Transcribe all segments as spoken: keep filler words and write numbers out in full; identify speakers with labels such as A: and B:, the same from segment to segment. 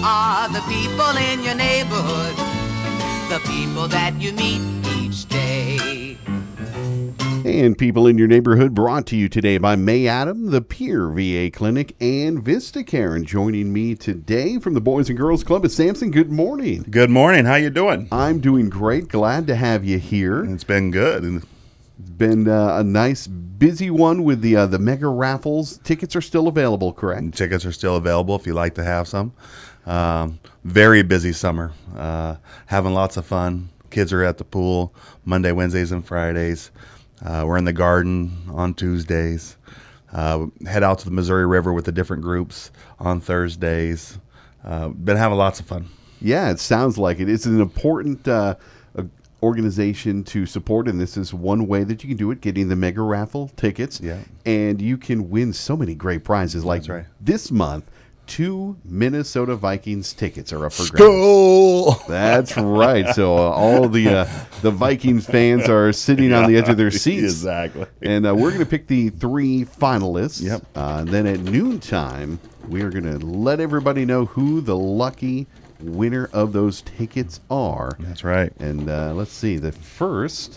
A: are the people in your neighborhood, the people that you meet each day.
B: And People in Your Neighborhood brought to you today by May Adam, the Peer V A Clinic, and VistaCare. And joining me today from the Boys and Girls Club is Samson. Good morning.
C: Good morning. How you doing?
B: I'm doing great. Glad to have you here.
C: It's been good.
B: It's been uh, a nice, busy one with the uh, the mega raffles. Tickets are still available, correct?
C: Tickets are still available if you'd like to have some. Um, very busy summer. Uh, having lots of fun. Kids are at the pool Monday, Wednesdays, and Fridays. Uh, we're in the garden on Tuesdays. Uh, head out to the Missouri River with the different groups on Thursdays. Uh, been having lots of fun.
B: Yeah, it sounds like it. It's an important uh, uh, organization to support, and this is one way that you can do it, getting the mega raffle tickets.
C: Yeah.
B: And you can win so many great prizes. Like
C: That's right.
B: This month, two Minnesota Vikings tickets are up for grabs.
C: School!
B: That's right. So uh, all the uh, the Vikings fans are sitting on the edge of their seats.
C: Exactly.
B: And uh, we're going to pick the three finalists.
C: Yep.
B: Uh, and then at noontime, we are going to let everybody know who the lucky winner of those tickets are.
C: That's right.
B: And uh, let's see. The first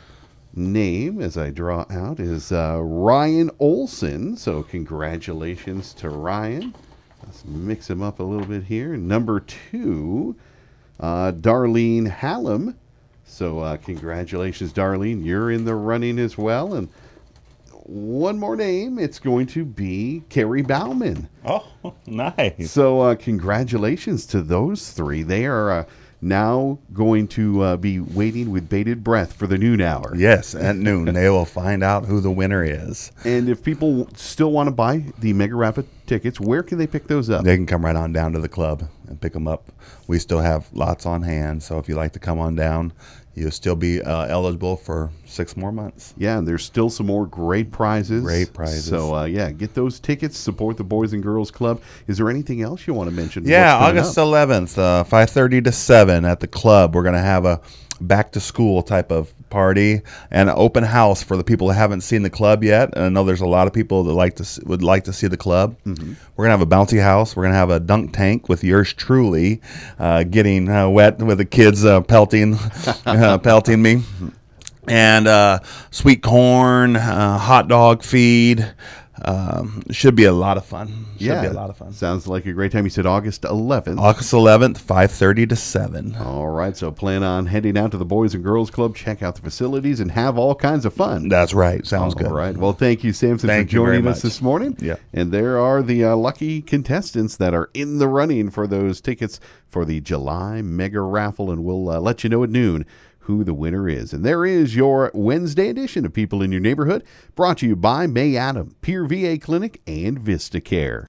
B: name, as I draw out, is uh, Ryan Olson. So congratulations to Ryan. Let's mix him up a little bit here. Number two, uh, Darlene Hallam. So uh, congratulations, Darlene. You're in the running as well. And one more name. It's going to be Carrie Bauman.
C: Oh, nice.
B: So uh, congratulations to those three. They are uh, now going to uh, be waiting with bated breath for the noon hour.
C: Yes, at noon. They will find out who the winner is.
B: And if people still want to buy the Mega Raffle tickets, where can they pick those up?
C: They can come right on down to the club and pick them up. We still have lots on hand, so if you'd like to come on down, you'll still be uh, eligible for six more months.
B: Yeah, and there's still some more great prizes.
C: Great prizes.
B: So, uh, yeah, get those tickets. Support the Boys and Girls Club. Is there anything else you want to mention?
C: Yeah,
B: What's coming
C: August
B: up?
C: eleventh, uh, five thirty to seven at the club. We're going to have a back-to-school type of party and an open house for the people who haven't seen the club yet. And I know there's a lot of people that like to s- would like to see the club. Mm-hmm. We're going to have a bouncy house. We're going to have a dunk tank with yours truly uh, getting uh, wet with the kids uh, pelting, uh, pelting me. And uh, sweet corn, uh, hot dog feed. Um, should be a lot of fun. Should
B: yeah,
C: be a lot of fun.
B: Sounds like a great time. You said August eleventh.
C: August eleventh, five thirty to seven.
B: All right, so plan on heading out to the Boys and Girls Club, check out the facilities, and have all kinds of fun.
C: That's right. Sounds
B: All
C: good.
B: right. Well, thank you, Samson,
C: Thank
B: for
C: you very
B: joining us
C: much.
B: this morning.
C: Yeah.
B: And there are the uh, lucky contestants that are in the running for those tickets for the July Mega Raffle, and we'll uh, let you know at noon who the winner is. And there is your Wednesday edition of People in Your Neighborhood, brought to you by May Adam, Peer V A Clinic, and VistaCare.